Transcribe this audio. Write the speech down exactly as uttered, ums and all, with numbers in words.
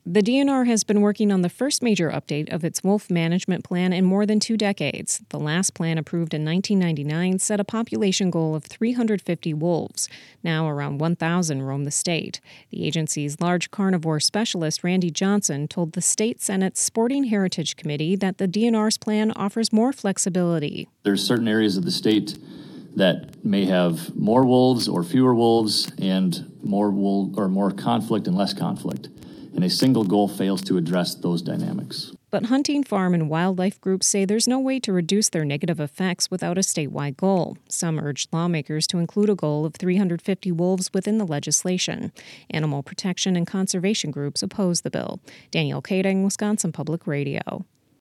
The D N R has been working on the first major update of its wolf management plan in more than two decades. The last plan, approved in nineteen ninety-nine, set a population goal of three hundred fifty wolves. Now around one thousand roam the state. The agency's large carnivore specialist, Randy Johnson, told the state Senate's Sporting Heritage Committee that the D N R's plan offers more flexibility. There's certain areas of the state that may have more wolves or fewer wolves, and more wolf or more conflict and less conflict. And a single goal fails to address those dynamics. But hunting, farm, and wildlife groups say there's no way to reduce their negative effects without a statewide goal. Some urged lawmakers to include a goal of three hundred fifty wolves within the legislation. Animal protection and conservation groups oppose the bill. Danielle Kading, Wisconsin Public Radio.